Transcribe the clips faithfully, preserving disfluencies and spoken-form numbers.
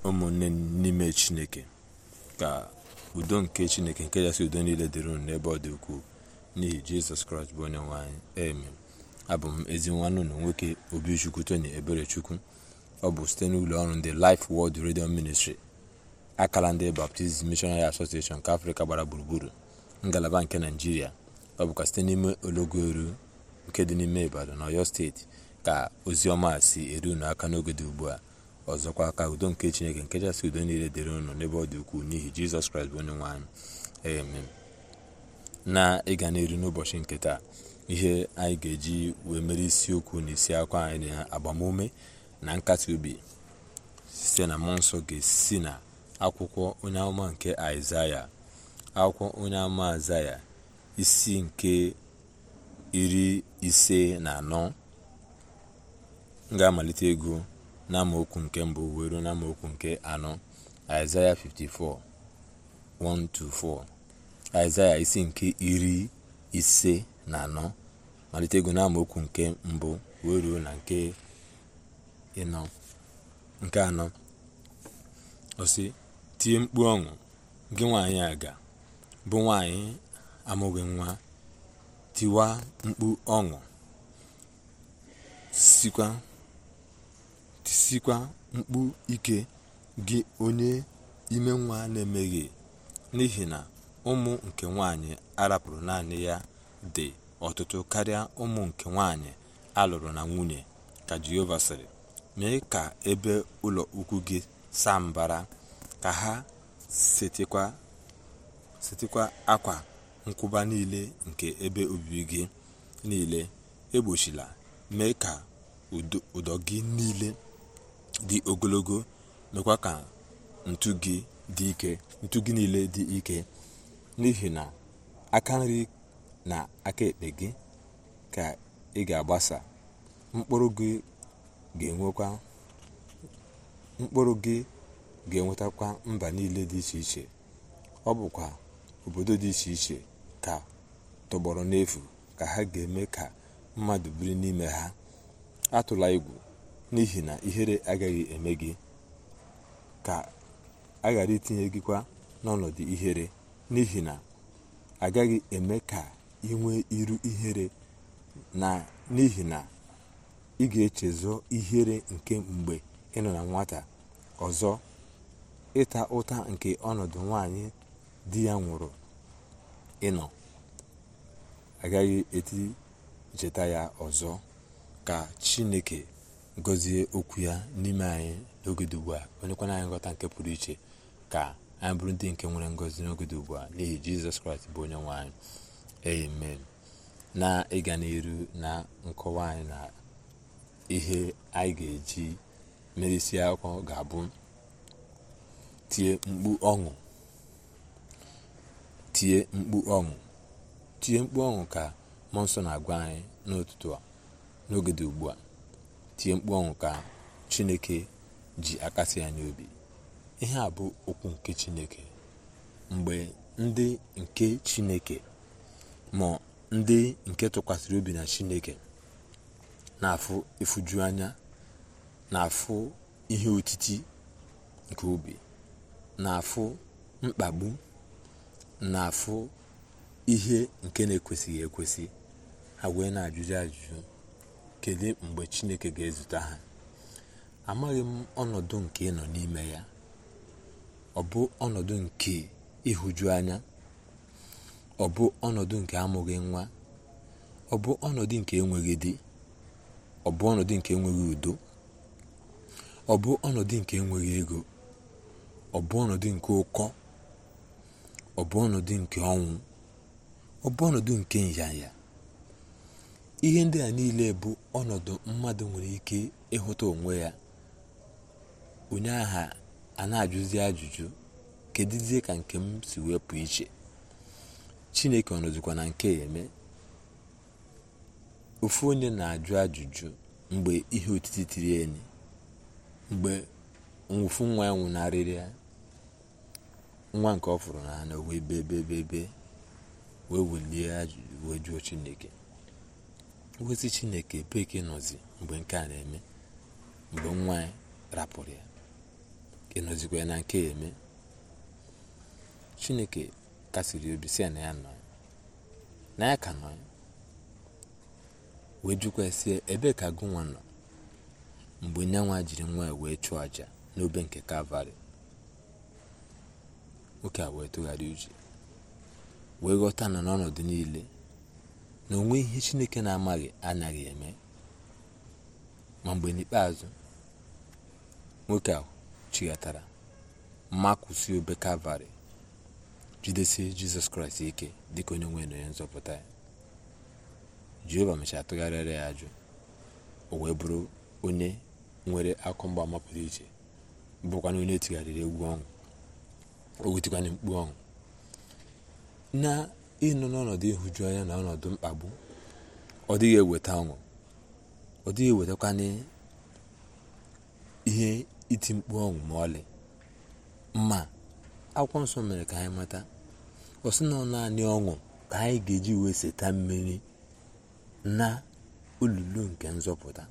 ụmụnne n'ime Chineke, ka udo nke Chineke nke kachasị udo niile dịrị unu n'ebe ọ dị ukwuu n'ihi Jizọs Kraịst bụ onye nwe anyị. Amen. Abụ m ezi nwanne unu nwoke Obichukwu Tony Eberechukwu. Ọ bụ site n'ụlọ ọrụ ndị Life Word Radio Ministry, akala ndị Baptist Missionary Association nke Afrịka gbara gburugburu, ngalaba nke Naịjirịa. Ọ bụkwa site n'ime Ologweru nke dị n'ime Ibadan na Ọyọ steeti ka ozi ọma si eru unu aka n'oge dị ugbu a. Ọzọkwa, ka udo nke Chineke nke kachasị udo niile dịrị unu n'ebe ọ dị ukwuu n'ihi Jizọs Kraịst bụ onye nwe anyị. Amen. Na ịga n'iru n'ụbọchị nke taa, ihe anyị ga-eji wee mere isiokwu na isi akwa anyị na agbamume na nkasi obi site na mmụọ nsọ ga-esi na akwụkwọ onye amụma nke Aịzaya, akwụkwọ onye amụma Aịzaya isi nke iri ise na anọ. M ga-amalite ego n'amaokwu nke mbụ wee ruo n'amaokwu nke anọ. Aịzaya fifty-four, one to four. Aịzaya isi nke iri ise na anọ, malite ego n'amaokwu nke mbụ wee ruo na nke ịnọ. Nke anọ ọ sị, tie mkpu ọṅụ gị nwaanyị aga, bụ nwaanyị amụghị nwa, tiwa mkpu ọṅụ, sikwa tisikwa mkpu ike gị onye ime nwa na-emeghe, n'ihi na ụmụ nke nwaanyị arapụrụ naanị ya dị ọtụtụ karịa ụmụ nke nwaanyị alụrụ na nwunye, ka Jehova sịrị. Mee ka ebe ụlọ ukwu gị saa mbara, ka ha setikwa setikwa akwa nkwụba niile nke ebe obibi gị niile egbochila. Mee ka ụdọ gị niile dị ogologo, mekwa ka ntu gị dị ike ntu gị niile dị ike, n'ihi na aka nri na aka ekpe gị ka ị ga-agbasa. Mkpụrụ gị ga-enwekwa mkpụrụ gị ga-enwetakwa mba niile dị iche iche. Ọ bụkwa obodo dị iche iche ka tọgbọrọ n'efu ka ha ga-eme ka mmadụ biri n'ime ha. Atụla egwu, n'ihi na ihere agaghị eme gị, ka a ghara itinye gịkwa n'ọnọdụ ihere, n'ihi na agaghị eme ka ị nwee iru ihere, na n'ihi na ị ga-echezọ ihere nke mgbe ị nọ na nwata. Ọzọ, ịta ụta nke ọnọdụ nwaanyị di ya nwụrụ ịnọ agaghị eti cheta ya ọzọ. Ka Chineke gọzie okwu ya n'ime anyị n'oge dị ugbu a, onyekwana anyị nghọta nke pụrụ iche, ka anyị bụrụ ndị nke nwere ngọzi n'oge dị ugbu a n'ihi Jizọs Kraịst bụ onye nwe anyị. Amen. Na ịga n'iru na nkọwa anyị na ihe anyị ga-eji merisi akwụkwọ ga-abụ tie mkpu ọṅụ. tie mkpu ọṅụ tie mkpu ọṅụ ka mmụọ nsọ na-agwa anyị n'ụtụtụ a n'oge dị ugbu a. Tie mkpu ọṅụ ka Chineke ji akasị anyị obi. Ihe a bụ okwu nke Chineke. Mgbe ndị nke Chineke ma ndị nke tụkwasịrị obi na Chineke na-afụ ifuju anya, na-afụ ihe otiti nke obi, na-afụ mkpagbu, na-afụ ihe nke na-ekwesịghị ekwesị, ha wee na-ajụjụ ajụjụ kedu mgbe Chineke ga-ezute ha. Amaghị m ọnọdụ nke ị nọ n'ime ya. Ọ bụ ọnọdụ nke ịhụju anya? Ọ bụ ọnọdụ nke amụghị nwa? Ọ bụ ọnọdụ nke enweghị di? Ọ bụ ọnọdụ nke enweghị udo? Ọ bụ ọnọdụ nke enweghị ego? Ọ bụ ọnọdụ nke ụkọ? Ọ bụ ọnọdụ nke ọnwụ? Ọ bụ ọnọdụ nke nyanya? Ihe ndị a niile bụ ọnọdụ mmadụ nwere ike ịhụta onwe ya. Onye aha a na-ajụzi ajụjụ, kedụzie ka nke m si wepụ iche? Chineke ọnọdụkwa na nke ya eme. Ofu onye na-ajụ ajụjụ mgbe ihe otiti tiri enyi, mgbe nwụfu nwa ya nwụnarịrị ya, nwa nke ọ fụrụ n'anya wee bebebebe, wee welie ajụjụ wee jụọ Chineke. Wezi Chineke ebe ka ị nọzi mgbe nke a na-eme, mgbe nwa ya rapụrụ ya? ịnọzikwa na nke eme. Chineke kasiri obi si na ya nọ na ya ka nọ, wee jụkwa sie ebe ka gụ nwa nọ mgbe nyanwa jiri nwa ya wee chụọ aja n'obe nke Kalvarị. Nwoke a wee tụgharịa uche wee ghọta na n'ọnọdụ niile na onwe ihe Chineke na-amaghị anaghị eme. Ma mgbe n'ikpeazụ nwoke a chighatara makụsi obe Kalvarị, jidesie Jizọs Kraịst ike dịka onye nwe na onye nzọpụta ya, Jehova mechara tụgharịara ya ajụ. O wee bụrụ onye nwere akụ mgbaama pụrụ iche, bụkwana onye tigharịrị egwu ọṅụ, o wetikwana mkpu ọṅụ na ịnọ n'ọnọdụ ịhụju anya na ọnọdụ mkpagbu. Ọ dịghị eweta ọṅụ, ọ dịghị ewetakwana ihe iti mkpu ọṅụ ma ọlị. Ma akwụkwọ nsọ mere ka anyị mata, ọ sị na naanị ọṅụ ka anyị ga-eji wee seta mmeri na olulu nke nzọpụta.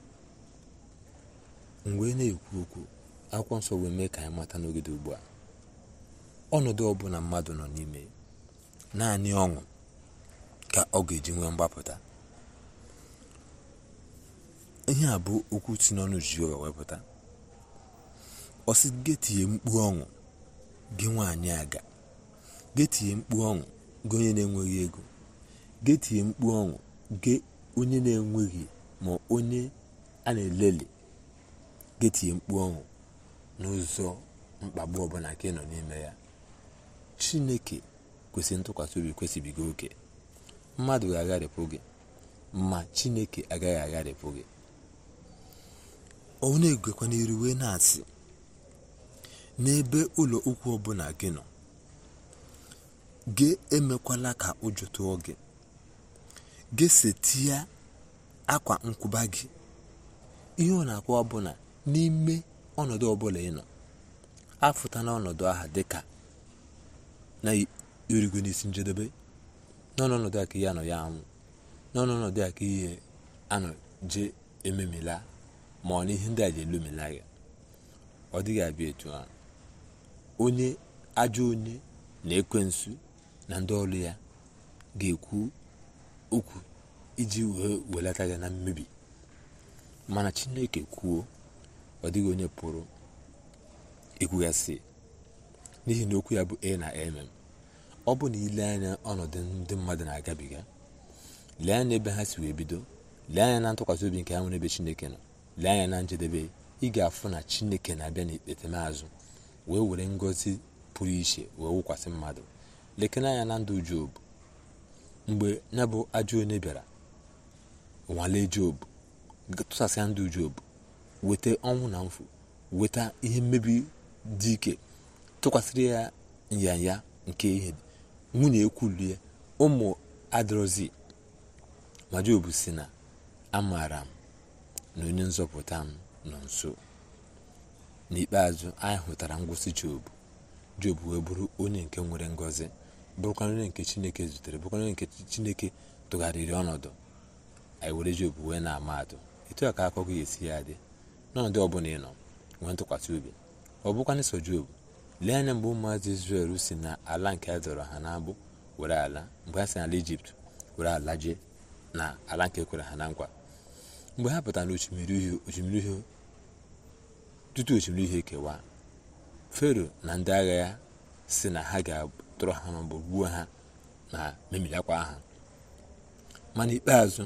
Mgbe na-ekwu okwu, akwụkwọ nsọ wee mee ka anyị mata n'oge ugbu a, ọnọdụ ọbụla mmadụ nọ n'ime, naanị ọṅụ ka ọ ga-eji nwee mgbapụta. Ihe a bụ okwu si n'ọnụ Jehova wepụta. Ọ sị getie mkpu ọṅụ gị nwaanyị aga, getie mkpu ọṅụ gị onye na-enweghị ego, getie mkpu ọṅụ gị onye na-enweghị ma onye a na-eleli, getie mkpu ọṅụ n'ụzọ mkpagbu ọbụla ka ị nọ n'ime ya. Chineke kwesịrị ntụkwasị obi, kwesịbiga oke. Mmadụ ga-agharịpụ gị, ma Chineke agaghị agharịpụ gị. Ọ na-egwekwa n'iru wee na-asị, n'ebe ụlọ ukwu ọbụla gị nọ, gị emekwala ka ụjọ tụọ gị, gị setia akwa nkwụba gị. Ihe ọ na-akwa ọbụla n'ime ọnọdụ ọbụla ị nọ, afụta n'ọnọdụ aha dịka na irigo n'isi njedebe, n'ọnọdụ a ka ihe anọ ya anwụ, n'ọnọdụ a ka ihe anọ je ememila, ma ọ na ihe ndị a ji elomela ya. Ọ dịghị abịa etu a. Onye ajọ onye na ekwensu na ndị ọrụ ya ga-ekwu okwu iji wee welata ya na mmebi, mana Chineke kwuo, ọ dịghị onye pụrụ ikwugasị, n'ihi na okwu ya bụ e na emem. Ọ bụ na ile anya ọnọdụ ndị mmadụ na-agabiga, lee anya ebe ha si wee bido, lee anya na ntụkwasị obi nke ha nwere ebe Chineke nọ, lee anya na njedebe, ị ga-afụ na Chineke na-abịa n'ikpetemazụ wee were ngọzi pụrụ iche wee wụkwasị mmadụ. Lekene anya na ndụ Job, mgbe ya bụ ajọ onye bịara nwalee Job, tụsasịa ndụ Job, weta ọnwụ na mfu, weta ihe mmebi dị ike, tụkwasịrị ya nyanya nke ihe, nwunye ekwulu ya, ụmụ adịrọzi. Ma Job si na amaara m na onye nzọpụta m nọ nso. N'ikpeazụ anyị hụtara ngwụsị Job. Job wee bụrụ onye nke nwere ngọzi, bụrụkwa onye nke Chineke zutere, bụrụkwa onye nke Chineke tụgharịrị ọnọdụ. Anyị were Job wee na-ama atụ. Etu a ka akụkọ ga-esi ya dị n'ọnọdụ ọbụla ị nọ, nwee ntụkwasị obi. Ọ bụkwa n'ịso Job, lee anya mgbe ụmụazị Izrel si na ala nke a dọrọ ha n'agbụ were ala, mgbe ha si n'ala Ijipt were ala jee na ala nke kwere ha na nkwa. Mgbe ha pụtara n'osimiri uhie, osimiri uhie tutu osimiri uhie kewa, Fero na ndị agha ya si na ha ga-atụrụ ha maọbụ gbuo ha na memilakwa ha. Mana ikpeazụ,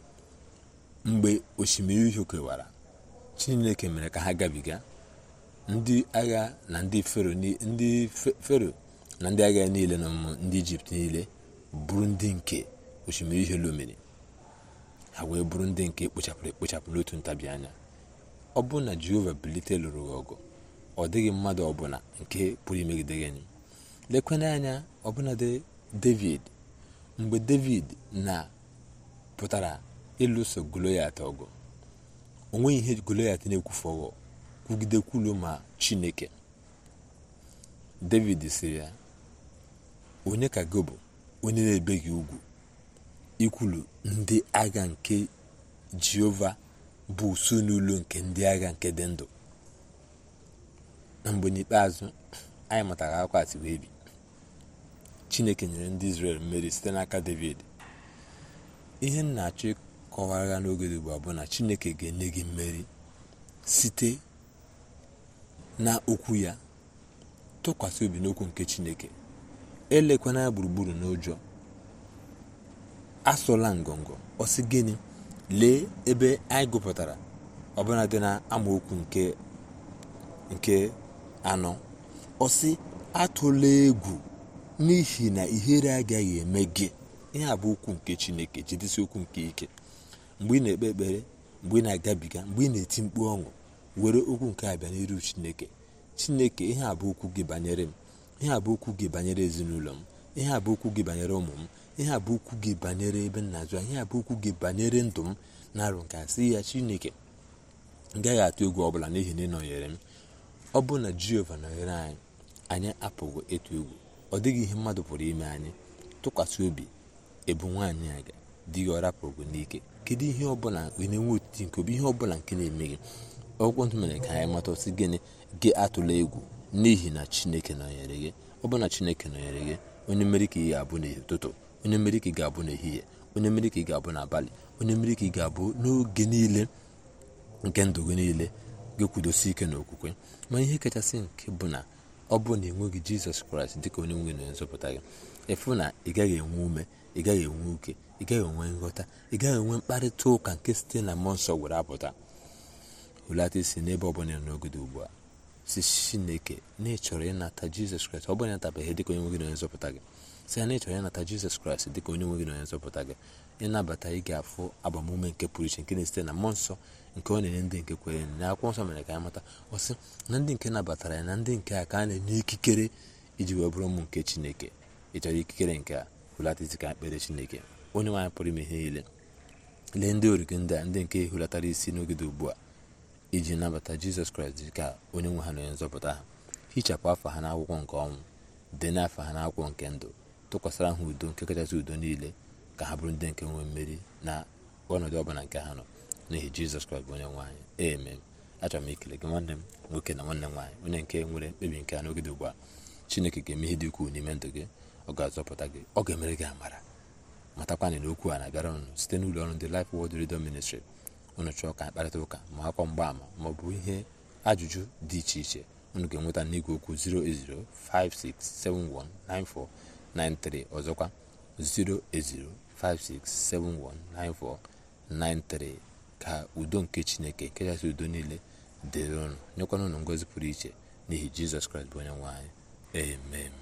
mgbe osimiri uhie kewara, Chineke mere ka ha gabiga. Ndị agha na ndị Fero ndị Fero na ndị agha niile na ndị Ijipt niile bụrụ ndị nke osimiri uhie lomiri. Ha wee bụrụ ndị nke ekpochapụrụ ekpochapụ n'otu ntabi anya. Ọ bụ na Jehova bilite lụrụ ọgụ, ọ dịghị mmadụ ọbụla nke pụrụ imegide gị. Lekwana anya ọbụna David, mgbe David na pụtara ịlụso Goloyat ọgụ, o nweghị ihe Goloyat na-ekwufu ọgụ kwugide kwulu ma Chineke. David sịrị ya, onye ka gị bụ onye na-ebeghị ugwu ikwulu ndị agha nke Jehova bụ usu n'ụlọ nke ndị agha nke dị ndụ? na mgbe n'ikpeazụ anyị mụtara akụkọ a si wee bi. Chineke nyere ndị Izrel mmeri site n'aka David. Ihe m na-achọ ịkọwara n'oge dị ugbu a bụ na Chineke ga-enye gị mmeri site na okwu ya. Tụkwasị obi n'okwu nke Chineke, elekwana ya gburugburu n'ụjọ, asụla ngọngọ. Ọsị gịnị? Lee ebe anyị gụpụtara ọbụla dị na amaokwu nke nke anọ. Ọsị atụla egwu n'ihi na ihere agaghị eme gị. Ihe a bụ okwu nke Chineke. Jidesi okwu nke ike mgbe ị na-ekpe ekpere, mgbe ị na-agabiga, mgbe ị na-eti mkpu ọṅụ, were okwu nke a bịa n'iru Chineke. Chineke, ihe a bụ okwu gị banyere m, ihe a bụ okwu gị banyere ezinụlọ m, ihe a bụ okwu gị banyere ụmụ m, ihe a bụ okwu gị banyere ebe nna azụ, ihe a bụ okwu gị banyere ndụ m na-arụ nke a. Sị ya, Chineke, m gaghị atụ egwu ọbụla n'ihi na ị nọnyere m. Ọ bụ na Jehova nọnyere anyị, anyị apụghị ịtụ egwu. Ọ dịghị ihe mmadụ pụrụ ime anyị. Tụkwasị obi, ebu nwaanyị aga di gị ọ rapụrụ n'ike. Kedu ihe ọbụla ị na-enwe otiti nke obi, ihe ọbụla nke na-eme gị, akwụkwọ nsọ mere ka anyị mata ọsị gịnị? Gị atụla egwu n'ihi na Chineke nọnyere gị. Ọ bụ na Chineke nọnyere gị, onye mmeri ka ị ga-abụ n'ụtụtụ, onye mmeri ka ị ga-abụ n'ehihie, onye mmeri ka ị ga-abụ n'abalị, onye mmeri ka ị ga-abụ n'oge niile nke ndụ gị niile. Gị kwudosi ike n'okwukwe. Ma ihe kachasị nke bụ na ọ bụ na enweghị Jizọs Kraịst dịka onye nwe na nzọpụta gị, ịfụ na ị gaghị enwe ume, ị gaghị enwe uke, ị gaghị enwe nghọta, ị gaghị enwe mkparịta ụka nke site na mmụọ nsọ were apụta. Hulata isi n'ebe ọ bụla n'oge dị ugbu a, si Chineke na ị chọrọ ịnata Jizọs Kraịst. Ọ bụrụ na ịnatabeghị dịka onye nwe gị na onye nzọpụta gị, si ya na ị chọrọ ịnata Jizọs Kraịst dịka onye nwe gị na onye nzọpụta gị. Ịnabata, ị ga-afụ agbamume nke pụrụ iche nke na-esite na mmụọ nsọ nke ọ na-enye ndị nke kwere na akwụkwọ nsọ mere ka anyị mata ọsị na ndị nke nabatara ya na ndị nke a ka a na-enye ikikere iji wee bụrụ ụmụ nke Chineke. Ị chọrọ ikikere nke a? Hulata isi ka ekpere Chineke. Onye nwe anyị pụrụ ime ihe niile, lee ndị origo ndị a, ndị nke hulatara isi n'oge dị ugbu a iji nabata Jizọs Kraịst dịka onye nwe ha na onye nzọpụta ha. Hichapụ afọ ha n'akwụkwọ nke ọnwụ, dee n'afọ ha n'akwụkwọ nke ndụ. Tụkwasịra ha udo nke kachasị udo niile, ka ha bụrụ ndị nke nwee mmeri na ọnọdụ ọbụla nke ha nọ, n'ihi Jizọs Kraịst bụ onye nwe anyị. Amen. Achọrọ m ikele gị nwanne m nwoke na nwanne m nwaanyị, onye nke nwere mkpebi nke a n'oge dị ugbu a. Chineke ga-eme ihe dị ukwuu n'ime ndụ gị. Ọ ga-azọpụta gị, ọ ga-emere gị amara. Matakwana na okwu a na-abịara unu site n'ụlọ ọrụ ndị Life Word Radio Ministry. Unu chọọ ka mkparịta ụka ma akọ mgbaama ma ọ bụ ihe ajụjụ dị iche iche, unu ga-enweta n'igwe okwu zero eight zero five six seven one nine four nine three. Ọzọkwa zero eight zero five six seven one nine four nine three. Ka udo nke Chineke kachasị udo niile dịrị unu, nyekwana unu ngọzi pụrụ iche n'ihi Jizọs Kraịst bụ onye nwe anyị. Amen.